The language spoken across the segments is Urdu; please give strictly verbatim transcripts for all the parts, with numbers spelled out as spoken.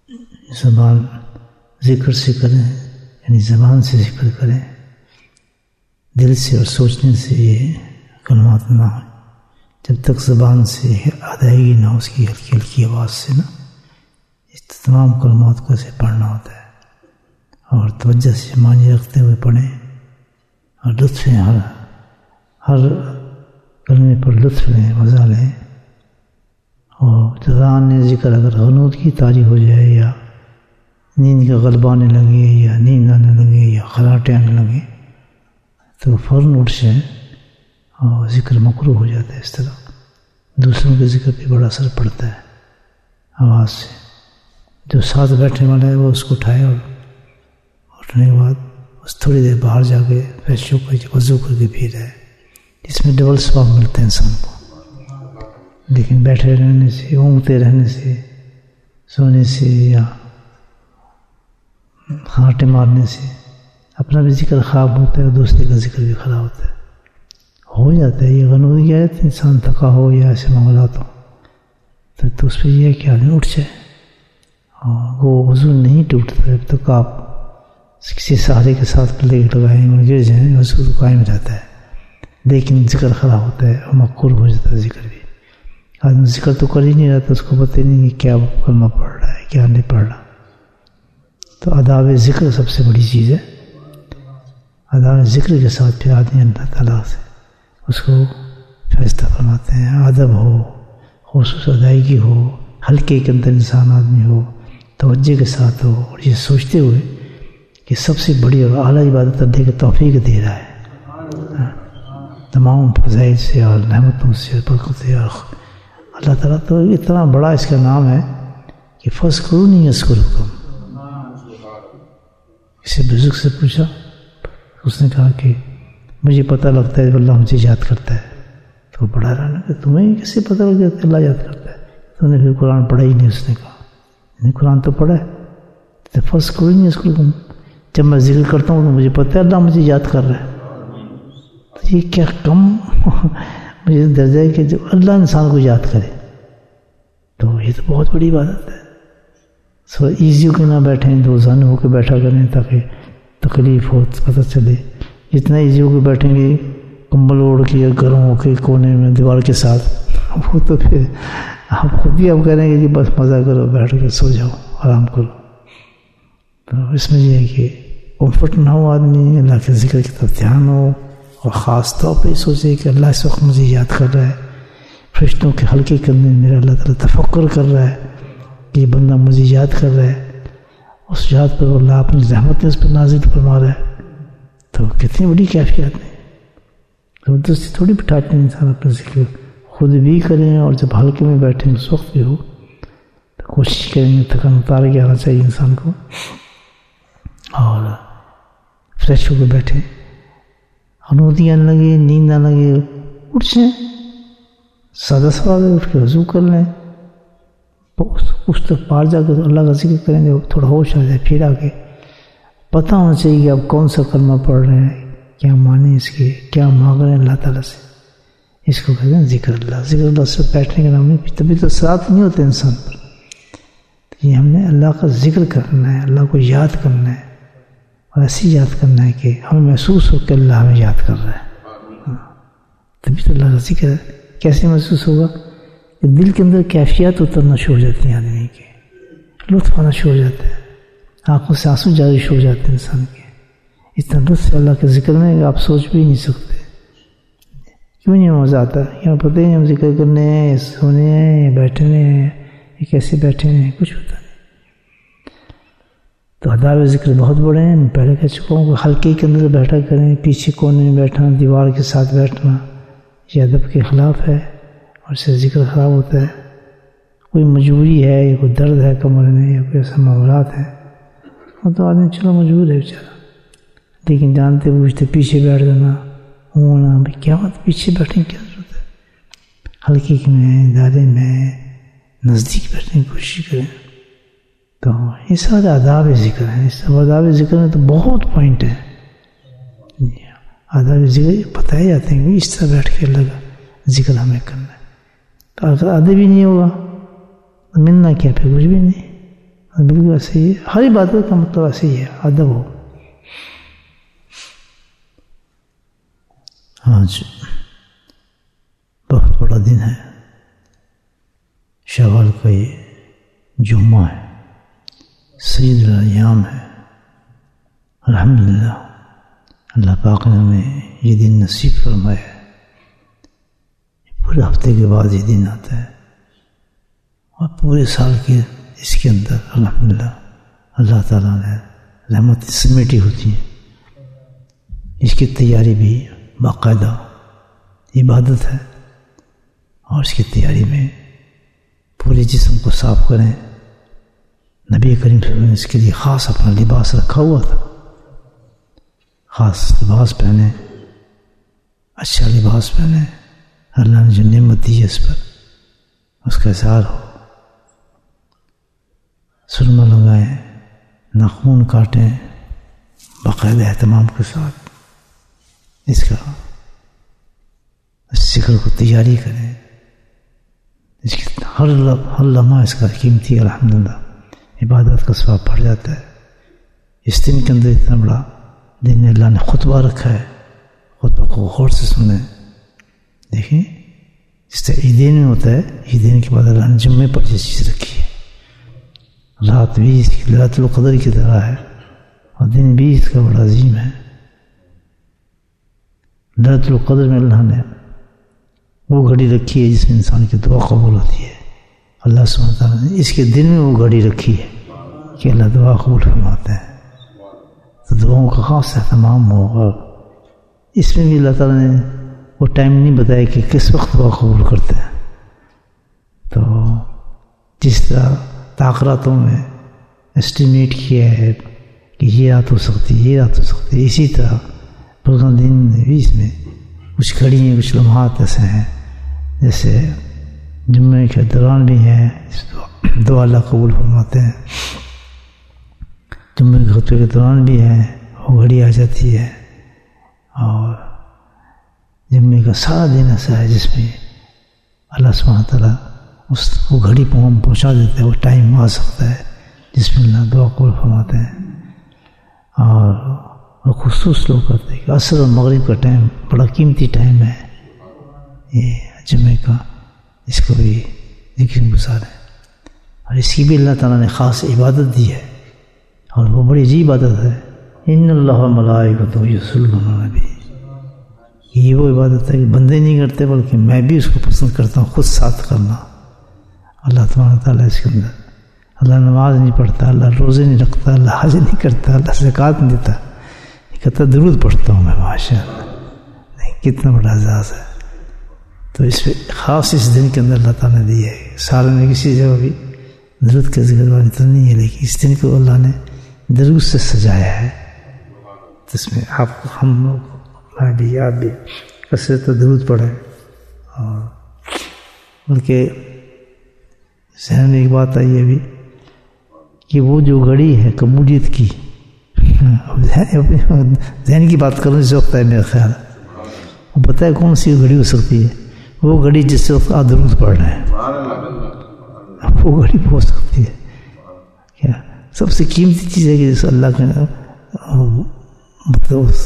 زبان ذکر سے کریں، یعنی زبان سے ذکر کریں، دل سے اور سوچنے سے یہ کلمات نہ ہوں جب تک زبان سے ادائیگی نہ ہو، اس کی ہلکی ہلکی آواز سے نا اس تمام کلمات کو اسے پڑھنا ہوتا ہے، اور توجہ سے معنی رکھتے ہوئے پڑھیں اور لطف لیں، ہر ہر کلمے پر لطف لیں، مزہ لیں. اور زبان ذکر اگر غنود کی طاری ہو جائے یا نیند کا غلبہ آنے لگے یا نیند آنے لگے یا خراٹے آنے لگے تو فوراً اٹھ جائیں، اور ذکر مکروہ ہو جاتا ہے. اس طرح دوسروں کے ذکر پہ بڑا اثر پڑتا ہے آواز سے. جو ساتھ بیٹھنے والا ہے وہ اس کو اٹھائے اور اٹھنے کے بعد بس تھوڑی دیر باہر جا کے فریش ہو کر وضو کر کے پی رہے، اس میں ڈبل ثواب ملتا ہے انسان کو. لیکن بیٹھے رہنے سے، اونگتے رہنے سے، سونے سے یا ہانٹے مارنے سے اپنا بھی ذکر خراب ہوتا ہے اور دوسرے کا ذکر بھی خراب ہوتا ہے. ہو جاتا ہے یہ غنودگی ہے، انسان تھکا ہو یا ایسے معاملات ہو تو, تو اس پہ یہ ہے کہ آدمی اٹھ جائے، اور وہ وضو نہیں ٹوٹتا جب تک آپ کسی سہارے کے ساتھ پلے لگائیں اور گر جائیں، وضو تو قائم رہتا ہے. لیکن ذکر خراب ہوتا ہے اور مقروہ ہو جاتا ہے ذکر بھی. آدمی ذکر تو کر ہی نہیں رہا، تو اس کو پتہ نہیں کہ کیا کلمہ پڑھ رہا ہے کیا نہیں پڑھ رہا. تو آداب ذکر سب سے بڑی چیز ہے. آداب ذکر کے ساتھ پھر آدمی اللہ تعالیٰ سے اس کو فیصلہ فرماتے ہیں. ادب ہو، خصوص ادائیگی ہو، ہلکے کے اندر انسان آدمی ہو، توجہ کے ساتھ ہو، اور یہ سوچتے ہوئے کہ سب سے بڑی اور اعلیٰ عبادت اللہ کی توفیق دے رہا ہے تمام فضائل سے اور نعمتوں سے اور برکتوں سے. اور اللہ تعالیٰ تو اتنا بڑا اس کا نام ہے کہ فاذکرونی اذکرکم. کسی بزرگ سے پوچھا، اس نے کہا کہ مجھے پتہ لگتا ہے اللہ مجھے یاد کرتا ہے. تو پڑھا رہا کہ تمہیں کیسے پتہ لگ جاتا ہے اللہ یاد کرتا ہے؟ تو نے پھر قرآن پڑھا ہی نہیں. اس نے کہا نہیں قرآن تو پڑھا ہے. تو فاذکرونی اذکرکم، جب میں ذکر کرتا ہوں تو مجھے پتہ ہے اللہ مجھے یاد کر رہا ہے. تو یہ کیا کم مجھے درجہ ہے کہ جو اللہ انسان کو یاد کرے، تو یہ تو بہت بڑی عبادت ہے. سو ایزی ہو کے نہ بیٹھیں، دو زن ہو کے بیٹھا کریں تاکہ تکلیف ہو پتہ چلے. جتنا ایزی ہو کے بیٹھیں گے کمبل اوڑھ کے یا گرم ہو کے کونے میں دیوار کے ساتھ، وہ تو پھر آپ خود بھی اب کریں گے کہ بس مزہ کرو، بیٹھ کے سو جاؤ، آرام کرو. تو اس میں یہ ہے کہ کمفرٹ نہ ہو، آدمی اللہ کے ذکر کی طرف دھیان ہو، اور خاص طور پہ سوچے کہ اللہ اس وقت مجھے یاد کر رہا ہے. فرشتوں کے حلقے کرنے میرا اللہ تعالیٰ تفکر کر رہا ہے کہ یہ بندہ مجھے یاد کر رہا ہے. اس یاد پر اللہ اپنی رحمت اس پر نازل فرما رہا ہے. تو کتنی بڑی کیفیت ہے. زبردستی تھوڑی بٹھاتے ہیں انسان اپنے ذکر، خود بھی کریں اور جب حلقے میں بیٹھیں اس وقت بھی ہو تو کوشش کریں گے تھکن اتار کے آنا چاہیے انسان کو، اور فریش ہو کے بیٹھیں. غنودی آنے لگے، نیند آنے لگے، اٹھ جائیں. سادہ سوال ہے، اٹھ کے وضو کر لیں، اس تک پار جا کے اللہ کا ذکر کریں گے، تھوڑا ہوش آ جائے. پھر آ کے پتہ ہونا چاہیے کہ آپ کون سا کلمہ پڑھ رہے ہیں، کیا معنی اس کے، کیا مانگ رہے ہیں اللہ تعالیٰ سے. اس کو کہتے ہیں ذکر اللہ. ذکر اللہ سے بیٹھنے کا نام نہیں، تبھی تو اثرات نہیں ہوتے انسان پر. یہ ہم نے اللہ کا ذکر کرنا ہے، اللہ کو یاد کرنا ہے، اور ایسی یاد کرنا ہے کہ ہمیں محسوس ہو کہ اللہ ہمیں یاد کر رہا ہے. تبھی تو اللہ کا ذکر ہے. کیسے محسوس ہوگا کہ دل کے اندر کیفیات اترنا شروع ہو جاتی ہیں آدمی کے، لطف آنا شروع ہو جاتا ہے، آنکھوں سے آنسو جاری شروع ہو جاتے ہیں انسان کے. اتنا لطف اللہ کے ذکر میں آپ سوچ بھی نہیں سکتے. کیوں نہیں مزہ آتا؟ یہاں پتہ ہی ہم ذکر کرنے ہیں، سونے ہیں، بیٹھنے ہیں، یہ کیسے بیٹھے ہیں، کچھ پتہ نہیں. تو آداب ذکر بہت بڑے ہیں. میں پہلے کہہ چکا ہوں کہ حلقے کے اندر بیٹھا کریں، پیچھے کونے میں بیٹھنا، دیوار کے ساتھ بیٹھنا یہ ادب کے خلاف ہے، اور اس سے ذکر خراب ہوتا ہے. کوئی مجبوری ہے یا کوئی درد ہے کمر میں یا کوئی ایسا معاملات ہے، وہ تو آدمی چلو مجبور ہے بیچارہ. لیکن جانتے بوجھتے پیچھے بیٹھ جانا، ہونا بھائی کیا بات، پیچھے بیٹھنے کی کیا ضرورت ہے. حلقے میں، دائرے میں نزدیک بیٹھنے کی کوشش کریں. تو یہ سارے آداب ذکر ہیں. اس آداب ذکر میں تو بہت پوائنٹ ہیں. آداب ذکر بتائے جاتے ہیں کہ اس طرح بیٹھ کے اللہ کا ذکر ہمیں کرنا ہے. تو اگر ادب ہی نہیں ہوگا تو ملنا کیا، پھر کچھ بھی نہیں. بالکل ایسے ہی ہر عبادت کا مطلب ایسے ہی ہے، ادب ہو. آج بہت بڑا دن ہے، شوال کا یہ جمعہ ہے، سید الایام ہے. الحمدللہ اللہ پاک نے ہمیں یہ دن نصیب فرمایا ہے. پورے ہفتے کے بعد یہ دن آتا ہے اور پورے سال کے اس کے اندر الحمدللہ اللہ تعالیٰ نے رحمت سمیٹی ہوتی ہے. اس کی تیاری بھی باقاعدہ عبادت ہے، اور اس کی تیاری میں پورے جسم کو صاف کریں. نبی کریم صلی اللہ علیہ وسلم نے اس کے لیے خاص اپنا لباس رکھا ہوا تھا، خاص لباس پہنے، اچھا لباس پہنے. اللہ نے جو نعمت دی ہے اس پر اس کا اظہار ہو. سرما لگائیں، ناخون کاٹیں باقاعدہ اہتمام کے ساتھ. اس کا اس ذکر کو تیاری کریں. اس کی ہر ہر لمحہ اس کا قیمتی الحمدللہ عبادت کا ثواب بڑھ جاتا ہے. اس دن کے اندر اتنا بڑا دن اللہ نے خطبہ رکھا ہے، خطبہ کو غور سے سنیں. دیکھیں جس طرح عیدین میں ہوتا ہے، عیدین کے بعد اللہ نے جمعے پر یہ چیز رکھی ہے. رات بھی اس کی لیلۃ القدر کی طرح ہے اور دن بھی اس کا بڑا عظیم ہے. لیلۃ القدر میں اللہ نے وہ گھڑی رکھی ہے جس میں انسان کی دعا قبول ہوتی ہے. اللہ سبحانہ وتعالیٰ نے اس کے دن میں وہ گھڑی رکھی ہے کہ اللہ دعا قبول فرماتے ہیں. تو دعاؤں کا خاص اہتمام ہوگا. اس میں بھی اللہ تعالیٰ نے وہ ٹائم نہیں بتایا کہ کس وقت دعا قبول کرتے ہیں. تو جس طرح تاخراتوں میں اسٹیمیٹ کیا ہے کہ یہ رات ہو سکتی ہے، یہ رات ہو سکتی ہے، اسی طرح پورا دن بھی اس میں کچھ گھڑیاں، کچھ لمحات ایسے ہیں جیسے جمعے کے دوران بھی ہیں دعا اللہ قبول فرماتے ہیں. جمعے کے خطبے کے دوران بھی ہیں وہ گھڑی آ جاتی ہے. اور جمعے کا سارا دن ایسا ہے جس میں اللہ سبحانہ تعالیٰ اس وہ گھڑی پہنچا دیتا ہے. وہ ٹائم آ سکتا ہے جس میں اللہ دعا قبول فرماتے ہیں. اور خصوص لوگ کرتے ہیں کہ عصر اور مغرب کا ٹائم بڑا قیمتی ٹائم ہے یہ جمعے کا، اس کو بھی ذکر گزاریں. اور اس کی بھی اللہ تعالیٰ نے خاص عبادت دی ہے اور وہ بڑی عجیب عبادت ہے. ان اللہ و ملائکتہ یصلون علی النبی. یہ وہ عبادت ہے کہ بندے نہیں کرتے بلکہ میں بھی اس کو پسند کرتا ہوں خود ساتھ کرنا. اللہ تبارک تعالیٰ اس کے اندر اللہ نماز نہیں پڑھتا، اللہ روزے نہیں رکھتا، اللہ حج نہیں کرتا، اللہ زکوٰۃ نہیں دیتا، یہ کہتا درود پڑھتا ہوں میں. ماشاء اللہ، نہیں کتنا بڑا اعزاز ہے. تو اس پہ خاص اس دن کے اندر اللہ تعالیٰ نے دی ہے. سال میں کسی جگہ بھی درود کا ذکر والی تو نہیں ہے، لیکن اس دن کو اللہ نے درود سے سجایا ہے. اس میں آپ ہم لوگ میں بھی آپ بھی کثرت درود پڑھیں. اور بلکہ ذہن میں ایک بات آئی ہے ابھی کہ وہ جو گھڑی ہے قبولیت کی، ذہن کی بات کرنے سے وقت ہے میرا خیال، وہ پتہ ہے کون سی گھڑی ہو سکتی ہے؟ وہ گھڑی جس وقت آپ درود پڑھ رہے ہیں، وہ گھڑی ہو سکتی ہے. کیا سب سے قیمتی چیز ہے کہ جیسے اللہ کے مطلب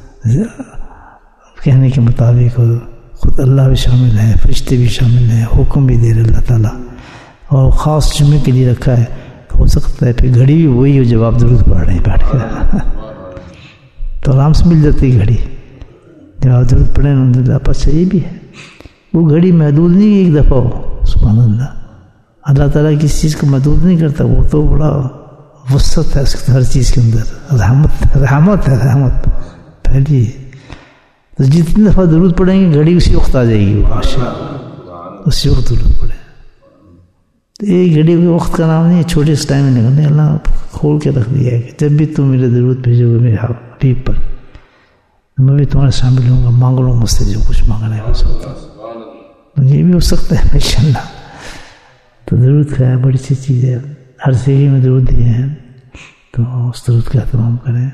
کہنے کے مطابق خود اللہ بھی شامل ہے، فرشتے بھی شامل ہیں، حکم بھی دے رہے اللہ تعالیٰ، اور خاص جمعے کے لیے رکھا ہے. تو ہو سکتا ہے پھر گھڑی بھی وہی ہو جب آپ درود پڑھ رہے ہیں بیٹھ کے، تو آرام سے مل جاتی ہے گھڑی جب آپ درود پڑھیں. الحمد للہ پس یہ بھی ہے وہ گھڑی محدود نہیں ایک دفعہ ہو. سبحان اللہ، اللہ تعالیٰ کسی چیز کو محدود نہیں کرتا، وہ تو بڑا وسعت ہے اس ہر چیز کے اندر. رحمت رحمت ہے، رحمت پھیلی. تو جتنی دفعہ درود پڑھیں گے گھڑی اسی وقت آ جائے گی، وہ ماشاء اللہ اسی وقت درود پڑھیں. تو ایک گھڑی کے وقت کا نام نہیں ہے، چھوٹے سے ٹائم میں نکلنے اللہ کھول کے رکھ دیا ہے کہ جب بھی تم میرے درود بھیجو گے میرے حبیب پر، میں بھی تمہارے شامل ہوں گا. مانگ لو مجھ سے جو کچھ مانگنا ہے ہو سکتا ہے، یہ بھی ہو سکتا ہے انشاءاللہ. تو درود کا ہے بڑی سی چیز ہے. ہر جگہ میں درود دیے ہیں تو اس درود کا اہتمام کریں.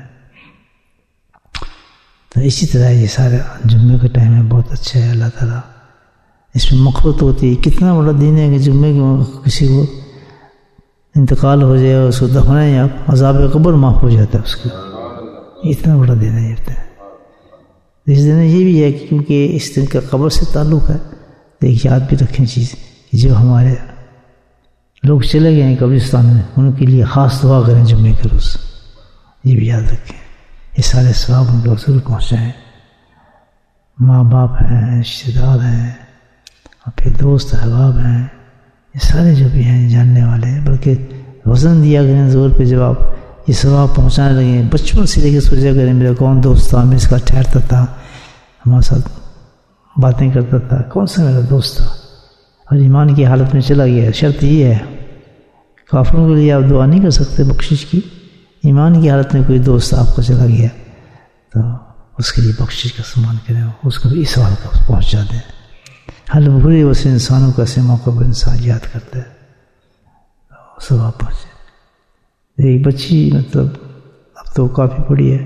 تو اسی طرح یہ سارے جمعے کا ٹائم ہے بہت اچھا ہے. اللہ تعالیٰ اس میں مغفرت ہوتی ہے. کتنا بڑا دن ہے کہ جمعے کے کسی کو انتقال ہو جائے اس کو دفنائیں آپ، عذاب قبر معاف ہو جاتا ہے اس کا. اتنا بڑا دن ہے یہ. اس دن یہ بھی ہے کہ کیونکہ اس دن کا قبر سے تعلق ہے، تو ایک یاد بھی رکھیں چیز کہ جو ہمارے لوگ چلے گئے ہیں قبرستان میں ان کے لیے خاص دعا کریں جمعے کے روز. یہ بھی یاد رکھیں، یہ سارے ثواب ان کو ضرور پہنچائیں. ماں باپ ہیں، رشتے دار ہیں، اور پھر دوست احباب ہیں، یہ سارے جو بھی ہیں جاننے والے ہیں، بلکہ وزن دیا کریں زور پہ جب آپ یہ ثواب پہنچانے لگے. بچپن سے لے کے سوچا کریں میرا کون دوست تھا، میں اس کا ٹھہرتا تھا، ہمارے ساتھ باتیں کرتا تھا، کون سا میرا دوست تھا، اور ایمان کی حالت میں چلا گیا. شرط یہ ہے کافروں کے لیے آپ دعا نہیں کر سکتے بخشش کی. ایمان کی حالت میں کوئی دوست آپ کو چلا گیا تو اس کے لیے بخشش کا سامان کریں، اس کو بھی اس حال کا پہنچا دیں. حل برے ویسے انسانوں کا ایسے موقع پر انسان یاد کرتا ہے ثواب پہنچے. ایک بچی مطلب اب تو کافی بڑی ہے،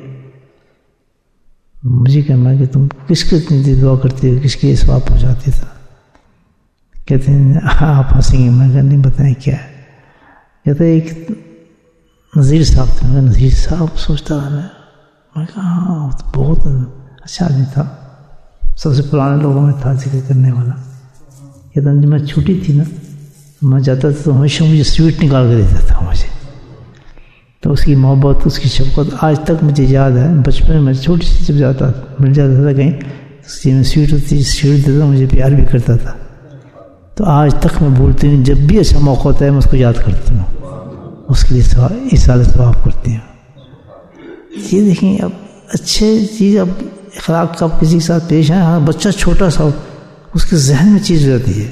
مجھے کہنا کہ تم کس کے اتنی دعا کرتی ہو، کس کے ثواب پہنچاتی تھا؟ کہتے ہیں آپ ہنسیں گے. میں کہا نہیں بتائیں کیا ہے. کہتے ہیں ایک نذیر صاحب تھے. میں نذیر صاحب سوچتا رہا، میں میں کہا ہاں بہت اچھا آدمی تھا، سب سے پرانے لوگوں میں تھا ذکر کرنے والا. کہتا جب میں چھوٹی تھی نا میں جاتا تھا تو ہمیشہ مجھے سویٹ نکال کے دیتا تھا مجھے. تو اس کی محبت، اس کی شفقت آج تک مجھے یاد ہے. بچپن میں چھوٹی سی جب جاتا مل جاتا تھا کہیں اس کی میں سویٹ ہوتی سویٹ دیتا، مجھے پیار بھی کرتا تھا. تو آج تک میں بھولتی نہیں، جب بھی ایسا موقع ہوتا ہے میں اس کو یاد کرتی ہوں، اس کے لیے اِسال ثواب کرتی ہوں. یہ دیکھیں اب اچھے چیز اب اخلاق کا آپ کسی کے ساتھ پیش آئے، ہاں بچہ چھوٹا سا اس کے ذہن میں چیز ہو جاتی ہے.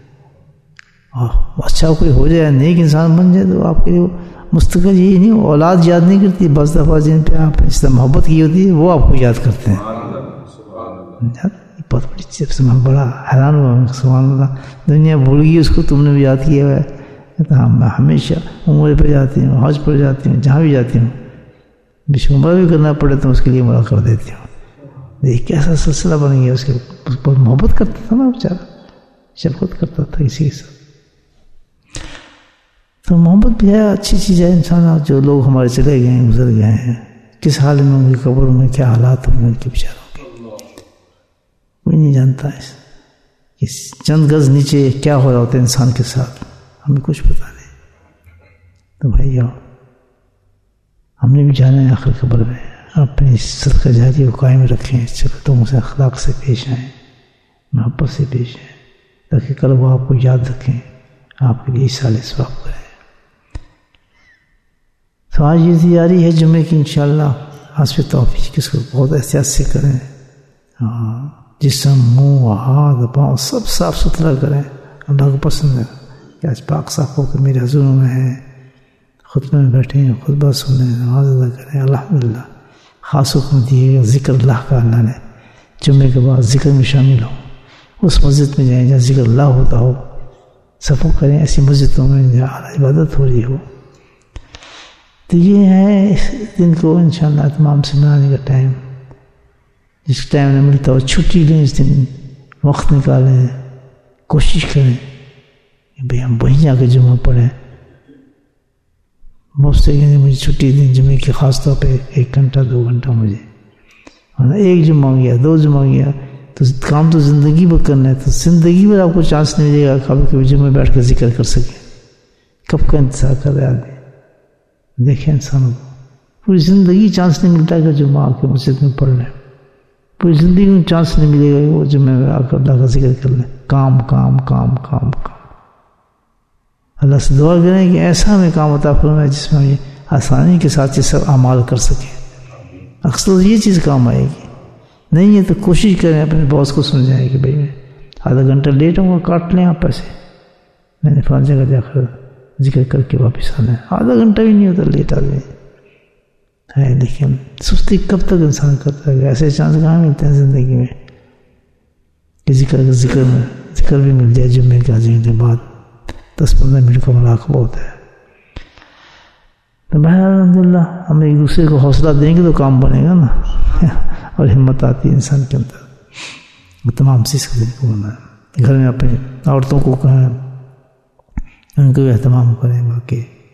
اچھا کوئی ہو جائے نیک انسان بن جائے تو آپ کے لیے مستقل یہی نہیں، اولاد یاد نہیں کرتی، بعض دفعہ جن پہ آپ اس طرح محبت کی ہوتی ہے وہ آپ کو یاد کرتے ہیں. بہت بڑی چیز سے میں بڑا حیران ہوا. سبحان اللہ، دنیا بھول گئی اس کو، تم نے بھی یاد کیا ہوا ہے. کہتا میں ہمیشہ عمرے پہ جاتی ہوں، حج پر جاتی ہوں، جہاں بھی جاتی ہوں بیچ عمرہ بھی کرنا پڑے تو اس کے لیے عمرہ کر دیتی ہوں. دیکھ کیسا سلسلہ بن گیا. اس کے بہت محبت کرتا تھا نا بیچارہ، شفقت کرتا تھا اسی کے ساتھ. تو محبت بھی ہے، اچھی چیز ہے. انسان جو لوگ ہمارے چلے گئے ہیں، گزر گئے ہیں، کس حال میں ان کی قبر میں کیا حالات ہوں گے ان کے بیچاروں کے، کوئی نہیں جانتا ہے. اس چند گز نیچے کیا ہو رہا ہوتا ہے انسان کے ساتھ ہمیں کچھ پتہ نہیں. تو بھائی ہم نے بھی جانا ہے آخر قبر میں. اپنی صدقہ جاری کو قائم رکھیں، چلتوں سے اخلاق سے پیش آئیں، محبت سے پیش آئیں، تاکہ کل وہ آپ کو یاد رکھیں، آپ کے لیے اِسال ثواب کریں. تو آج یہ تیاری ہے جمعے کی انشاءاللہ. حسب توفیق اس کو بہت احتیاط سے کریں. ہاں جسم، منہ، ہاتھ، پاؤں سب صاف ستھرا کریں. اللہ کو پسند ہے کہ آج پاک صاف ہو کر میرے حضور میں ہیں، خطبے میں بیٹھے ہیں، خطبہ سنیں، نماز ادا کریں. الحمدللہ خاص حکم دیے گا ذکر اللہ کا. اللہ نے جمعے کے بعد ذکر میں شامل ہوں، اس مسجد میں جائیں جہاں ذکر اللہ ہوتا ہو. سفر کریں ایسی مسجدوں میں جہاں عبادت ہو رہی ہو. تو یہ ہے اس دن کو انشاءاللہ تمام سے منانے کا ٹائم. جس ٹائم نے ملتا ہو چھٹی لیں، اس دن وقت نکالیں، کوشش کریں کہ بھئی ہم وہیں جا کے جمعہ پڑھیں. بہت سے کہیں مجھے چھٹی دیں جمعے کی، خاص طور پہ ایک گھنٹہ دو گھنٹہ مجھے. ایک جمعہ گیا، دو جمعہ گیا تو کام تو زندگی بھر کرنا ہے. تو زندگی بھر آپ کو چانس نہیں ملے گا کبھی کبھی جمعے بیٹھ کر ذکر کر سکیں. کب کا انتظار کر رہے آدمی؟ دیکھیں انسانوں کو پوری زندگی چانس نہیں ملتا کہ جمعہ آ کے مسجد میں پڑھ لیں. پوری زندگی میں چانس نہیں ملے گا کہ وہ جمعے میں آ کر اللہ کا ذکر کر لیں. کام کام کام کام کام. اللہ سے دعا کریں کہ ایسا ہمیں کام عطا فرمائے جس میں ہم آسانی کے ساتھ یہ سب اعمال کر سکیں. اکثر یہ چیز کام آئے گی. نہیں ہے تو کوشش کریں اپنے باس کو سمجھائیں کہ بھائی میں آدھا گھنٹہ لیٹ ہوں گا، کاٹ لیں آپ پیسے، میں نے فلاں جگہ جا کر ذکر کر کے واپس آنا ہے. آدھا گھنٹہ بھی نہیں ہوتا لیٹ آدمی ہے. لیکن سستی کب تک انسان کرتا ہے؟ ایسے چانس کہاں ملتے ہیں زندگی میں کہ ذکر ذکر میں ذکر بھی مل جائے. جمعے کے آدھے گھنٹے بعد دس پندرہ منٹ کا مراقبہ ہوتا ہے. تو بہر الحمدللہ ہم ایک دوسرے کو حوصلہ دیں گے تو کام بنے گا نا اور ہمت آتی ہے انسان کے اندر. وہ تمام چیز کا دن کو بنا ہے. گھر میں اپنے عورتوں کو کہیں ان کو بھی اہتمام کریں. باقی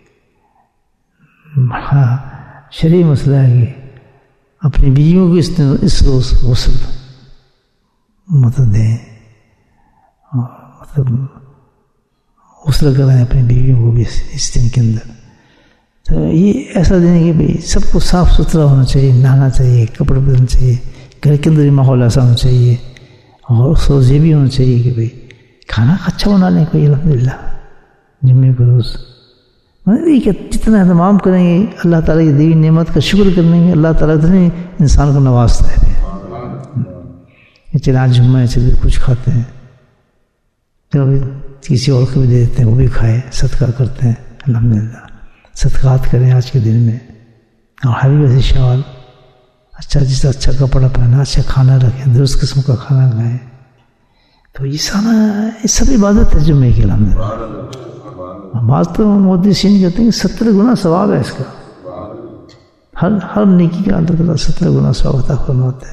ہاں شرعی مسئلہ ہے کہ اپنی بیویوں کو اس اس روز غسل مطلب دیں اور مطلب غسل کرائیں اپنی بیویوں کو بھی اس دن کے اندر. تو یہ ایسا دن ہے کہ بھائی سب کو صاف ستھرا ہونا چاہیے، نہانا چاہیے، کپڑے بدلنا چاہیے، گھر کے اندر بھی ماحول ایسا ہونا چاہیے، اور اس روز یہ بھی ہونا چاہیے کہ بھائی کھانا اچھا بنا لیں کوئی الحمد للہ جمعے کے روز. کہ جتنا اہتمام کریں گے اللہ تعالیٰ کی دیوی نعمت کا شکر کریں گے، اللہ تعالیٰ اتنے انسان کو نوازتا ہے. چلے آج جمعہ ہے چلے کچھ کھاتے ہیں، چلو کسی اور کو بھی دے دیتے ہیں وہ بھی کھائے، صدقہ کرتے ہیں. الحمد للہ صدقات کریں آج کے دن میں. اور ہر ویسے شوال اچھا جس طرح اچھا کپڑا پہنا، اچھا کھانا رکھیں، درست قسم کا کھانا کھائیں. تو یہ سارا یہ سب عبادت ہے جمعے کی. الحمد للہ بعض تو مودی سین کہتے ہیں کہ ستر گنا ثواب ہے اس کا، ہر ہر نیکی کا اللہ تعالیٰ ستر گنا ثواب عطا فرماتا ہے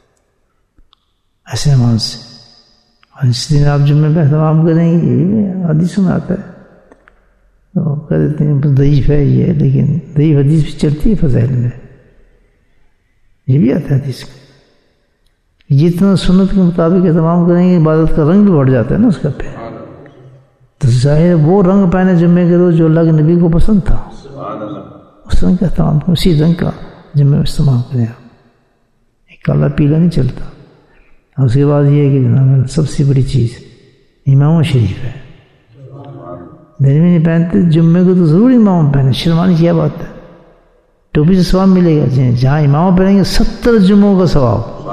ایسے نماز سے. اور اس دن آپ جمعے پہ اہتمام کریں گے، یہ حدیث میں آتا ہے. تو کہہ دیتے ہیں ضعیف ہے یہ، لیکن ضعیف حدیث بھی چلتی ہے فضائل میں، یہ بھی آتا ہے حدیث میں. جتنا سنت کے مطابق اہتمام کریں گے عبادت کا رنگ بھی بڑھ جاتا ہے نا اس کا پہ. تو ظاہر وہ رنگ پہنے جمعے کے روز جو اللہ کے نبی کو پسند تھا، اس رنگ کا اہتمام کریں، اسی رنگ کا جمعے میں استعمال کریں آپ. ایک کالا پیلا نہیں چلتا. اور اس کے بعد یہ ہے کہ جناب سب سے بڑی چیز امام شریف ہے. دن میں نہیں پہنتے جمعے کو تو ضرور امام پہنے، شرمانے کی کیا بات ہے. ٹوپی سے ثواب ملے گا، جہاں امام پہنیں گے ستر جمعوں کا ثواب.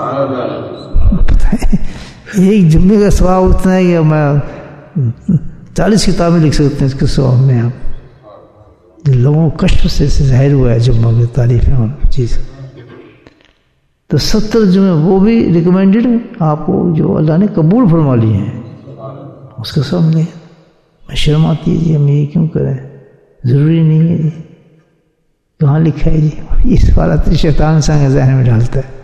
ایک جمعے کا ثواب اتنا ہے کہ میں چالیس کتابیں لکھ سکتے ہیں اس کے ثواب میں. آپ لوگوں کو کشف سے ظاہر ہوا ہے جمعہ کی تعریفیں اور چیز. تو ستر جمعے وہ بھی ریکمینڈڈ ہیں آپ کو جو اللہ نے قبول فرما لیے ہیں، اس کا ثواب ملے. میں شرم آتی ہے جی ہم یہ کیوں کریں، ضروری نہیں ہے جی. کہاں لکھا ہے جی؟ اس بات شیطان سانگ ذہن میں ڈالتا ہے.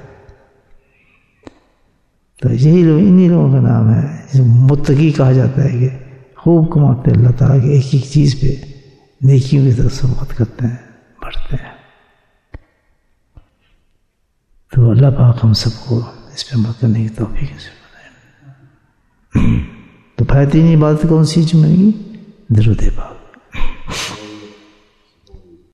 تو یہی لوگ انہی لوگوں کا نام ہے متقی کہا جاتا ہے، کہ خوب کماتے اللہ تعالیٰ کے ایک ایک چیز پہ نیکیوں کی طرف سبقت کرتے ہیں، بڑھتے ہیں. تو اللہ پاک ہم سب کو اس پہ عمل کرنے کی توفیق سے بنائے. تو فاتحین عبادت کون سی جمعے کی؟ درود پاک.